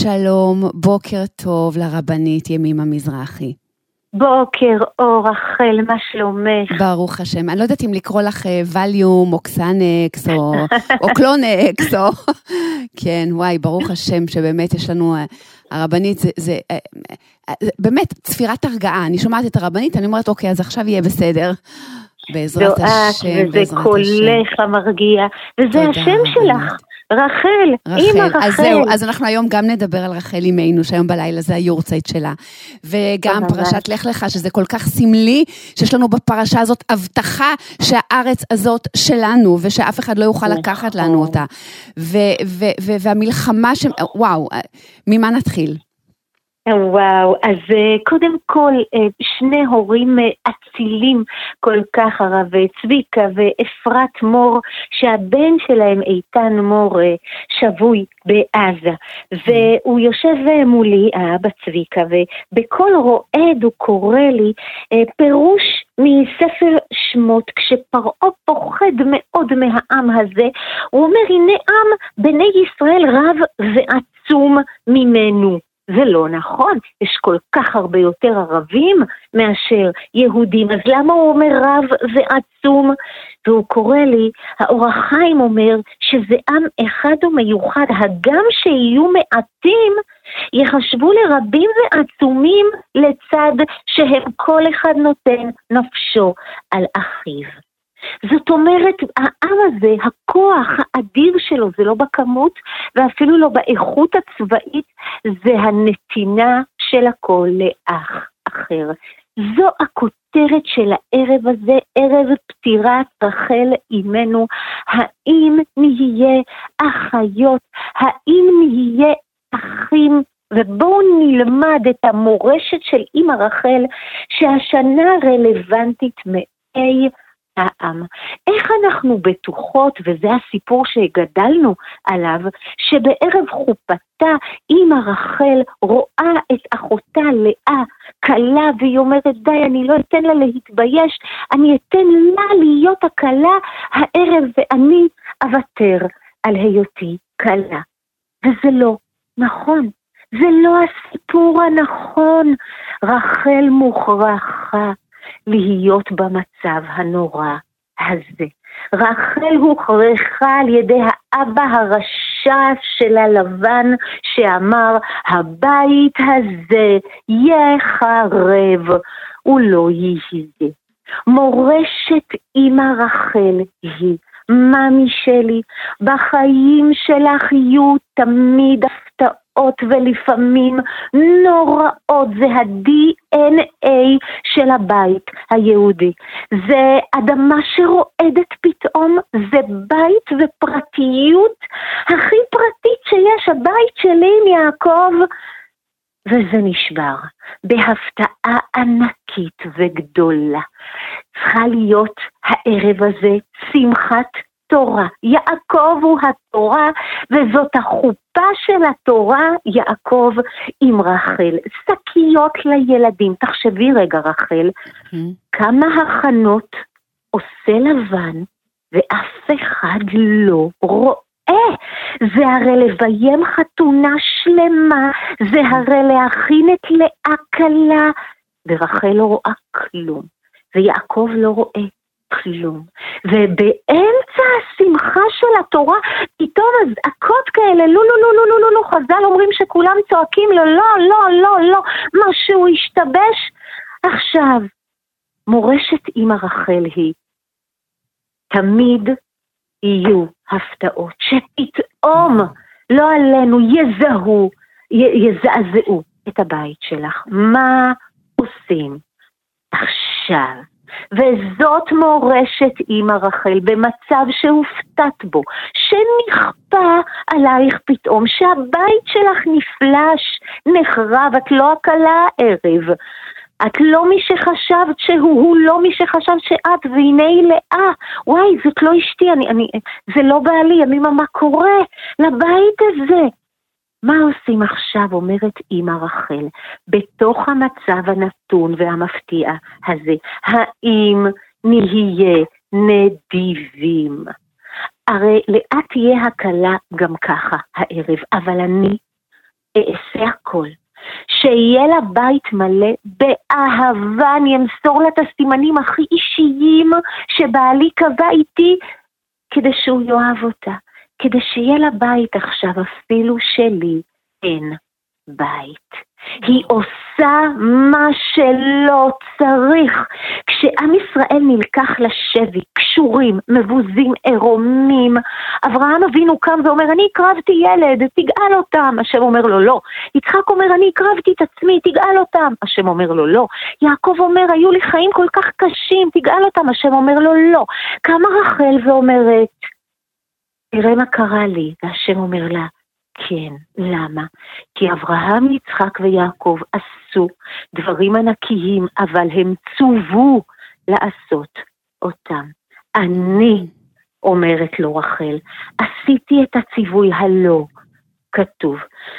שלום, בוקר טוב לרבנית ימימה מזרחי. בוקר אור, רחל, מה שלומך? ברוך השם. אני לא יודעת אם לקרוא לך ווליום או קסנקס או קלונקס או... כן, וואי, ברוך השם שבאמת יש לנו... הרבנית זה באמת צפירת הרגעה. אני שומעת את הרבנית, אני אומרת, אוקיי, אז עכשיו יהיה בסדר. בעזרת השם, וזה קולך המרגיע, וזה השם שלך. רחל, אמא רחל. אז זהו, אז אנחנו היום גם נדבר על רחל אימנו, שהיום בלילה זה היורצייט שלה, וגם פרשת לך לך, שזה כל כך סמלי, שיש לנו בפרשה הזאת הבטחה שהארץ הזאת שלנו, ושאף אחד לא יוכל לקחת לנו אותה, והמלחמה, וואו, ממה נתחיל? וואו, אז קודם כל שני הורים אצילים כל כך, הרב צביקה ואפרת מור, שהבן שלהם איתן מור שבוי בעזה, והוא יושב מולי, האבא צביקה, ובכל רועד הוא קורא לי פירוש מספר שמות, כשפרעה פוחד מאוד מהעם הזה, הוא אומר, הנה עם בני ישראל רב ועצום ממנו. זה לא נכון, יש כל כך הרבה יותר ערבים מאשר יהודים, אז למה הוא אומר רב ועצום? והוא קורא לי, האור החיים אומר שזה עם אחד ומיוחד, הגם שיהיו מעטים, יחשבו לרבים ועצומים לצד שהם כל אחד נותן נפשו על אחיו. זאת אומרת, העם הזה, הכוח האדיר שלו, זה לא בכמות ואפילו לא באיכות הצבאית, זה הנתינה של הכל לאח אחר. זו הכותרת של הערב הזה, ערב פטירת רחל אימנו. האם נהיה אחיות? האם נהיה אחים? ובואו נלמד את המורשת של אמא רחל, שהשנה רלוונטית מאי העם. איך אנחנו בטוחות, וזה הסיפור שגדלנו עליו, שבערב חופתה אמא רחל רואה את אחותה לאה קלה, והיא אומרת די, אני לא אתן לה להתבייש, אני אתן לה להיות הקלה הערב, ואני אוותר על היותי קלה. וזה לא נכון, זה לא הסיפור הנכון. רחל מוכרחה להיות במצב הנורא הזה. רחל הוכרחה על ידי האבא הרשע של הלבן, שאמר, הבית הזה יחרב, הוא לא יהיה. מורשת אמא רחל היא, ממי שלי, בחיים שלך יהיו תמיד הפתעות ולפעמים נוראות, זה ה-DNA של הבית היהודי. זה אדמה שרועדת פתאום, זה בית ופרטיות הכי פרטית שיש, הבית שלי עם יעקב, וזה נשבר בהפתעה ענקית וגדולה. צריכה להיות הערב הזה שמחת תורה. יעקב הוא התורה, וזאת החופה של התורה, יעקב עם רחל. שקיות לילדים. תחשבי רגע רחל, כמה הכנות עושה לבן, ואף אחד לא רואה. זה הרי לביים חתונה שלמה, זה הרי להכין את לאה קלה, ורחל לא רואה כלום, ויעקב לא רואה כלום, ובאמצע השמחה של התורה, פתאום הזעקות כאלה, לא, לא, לא, לא, לא, לא, לא, חז"ל אומרים שכולם צועקים לו, לא, לא, לא, לא, משהו השתבש. עכשיו, מורשת אמא רחל היא, תמיד יהיו הפתעות, שפתאום לא עלינו יזעזעו את הבית שלך. מה עושים עכשיו? וזאת מורשת אמא רחל, במצב שהופתעת בו, שנכפה עלייך פתאום, שהבית שלך נפלש, נחרב, את לא הקלה הערב, את לא מי שחשבת שהוא לא מי שחשב שאת, והנה היא לאה, וואי, זאת לא אשתי, זה לא בעלי, מה קורה לבית הזה? מה עושים עכשיו, אומרת אמא רחל, בתוך המצב הנתון והמפתיע הזה? האם נהיה נדיבים? הרי לאה תהיה הקלה גם ככה הערב, אבל אני אעשה הכל. שיהיה לה בית מלא באהבה, אני אמסור לה את הסימנים הכי אישיים שבעלי קבע איתי, כדי שהוא יאהב אותה, כדי שיהיה לה בית עכשיו, אפילו שלי אין בית. היא עושה מה שלא צריך. כשעם ישראל נלקח לשבי, קשורים, מבוזים, עירומים, אברהם אבינו קם ואומר, אני הקרבתי ילד, תגאל אותם. השם אומר לו לא. יצחק אומר, אני הקרבתי את עצמי, תגאל אותם. השם אומר לו לא. יעקב אומר, היו לי חיים כל כך קשים, תגאל אותם. השם אומר לו לא. קמה רחל ואומרת, תראה מה קרה לי. והשם אומר לה, כן, למה? כי אברהם, יצחק ויעקב עשו דברים ענקיים, אבל הם צוו לעשות אותם. אני, אומרת לו רחל, עשיתי את הציווי הלא כתוב.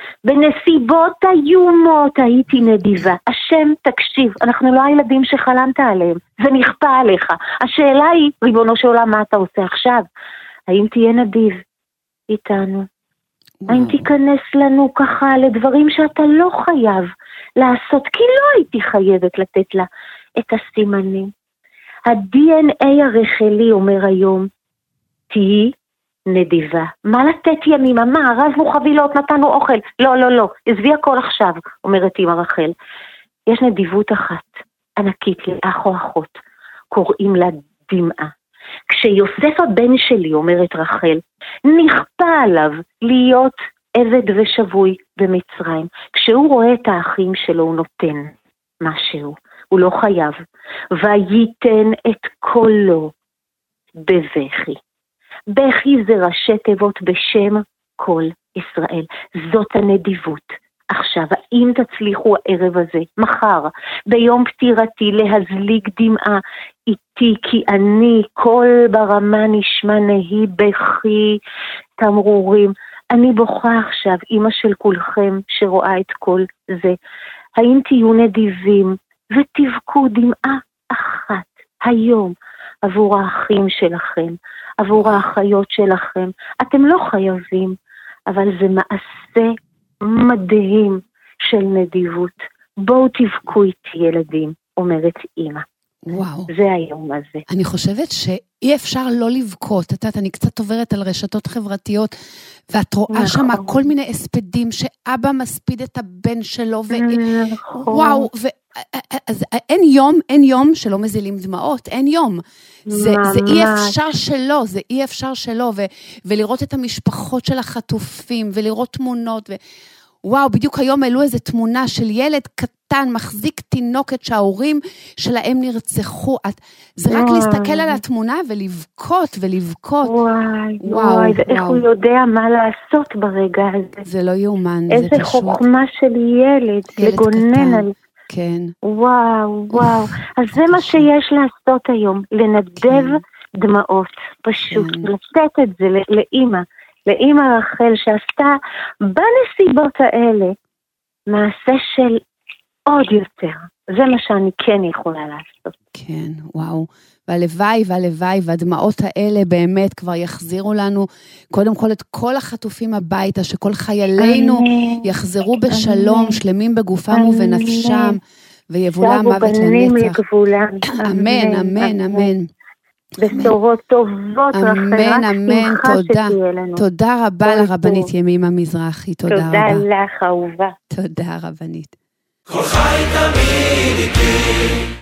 בנסיבות איומות הייתי נדיבה. השם, תקשיב, אנחנו לא הילדים שחלמת עליהם, זה נכפה עליך. השאלה היא, ריבונו של עולם, מה אתה עושה עכשיו? האם תהיה נדיב איתנו? האם תיכנס לנו ככה לדברים שאתה לא חייב לעשות, כי לא הייתי חייבת לתת לה את הסימנים. ה-DNA הרחלי אומר היום, תהי נדיבה. מה לתת ימימה? מה, רזנו חבילות, נתנו אוכל? לא, לא, לא, עזבי הכל עכשיו, אומרת אמא רחל. יש נדיבות אחת, ענקית לאח או אחות, קוראים לה דמעה. כשיוסף הבן שלי, אומרת רחל, נכפה עליו להיות עבד ושבוי במצרים. כשהוא רואה את האחים שלו, הוא נותן משהו, הוא לא חייב. וייתן את קולו בבכי. בכי זה ראשי תיבות בשם כל ישראל. זאת הנדיבות. עכשיו, האם תצליחו הערב הזה, מחר, ביום פטירתי, להזליג דמעה איתי, כי אני, כל ברמה נשמע נהי בכי תמרורים. אני בוכה עכשיו, אמא של כולכם שרואה את כל זה. האם תהיו נדיבים ותבכו דמעה אחת היום עבור האחים שלכם, עבור האחיות שלכם? אתם לא חייבים, אבל זה מעשה מדהים של נדיבות. בואו תבכו איתי ילדים, אומרת אמא. וואו. זה היום הזה. אני חושבת שאי אפשר לא לבכות. את יודעת, אני קצת עוברת על רשתות חברתיות, ואת רואה שם כל מיני הספדים שאבא מספיד את הבן שלו, וואו, אז אין יום שלא מזילים דמעות, אין יום. זה אי אפשר שלא, זה אי אפשר שלא, ולראות את המשפחות של החטופים, ולראות תמונות, וואו, בדיוק היום העלו איזו תמונה של ילד קטן, מחזיק תינוקת שההורים שלהם נרצחו. זה רק להסתכל על התמונה ולבכות ולבכות. וואי, ואיך הוא יודע מה לעשות ברגע הזה. זה לא יאומן, זה פשוט. איזה חוכמה של ילד לגונן על... כן. וואו. אז זה מה שיש לעשות היום, לנדב דמעות, פשוט. לתת את זה לאמא רחל שעשתה בנסיבות האלה מעשה של עוד יותר. זה מה שאני כן יכולה לעשות. כן, וואו. והלוואי, והדמעות האלה באמת כבר יחזירו לנו, קודם כל את כל החטופים הביתה, שכל חיילינו יחזרו בשלום, שלמים בגופם ובנפשם, ויבולם מוות לנצח. אמן, אמן, אמן. בשורות טובות, אמן, תודה. תודה רבה לרבנית ימימה מזרחי, תודה רבה. תודה לך, אהובה. תודה רבנית. כל חי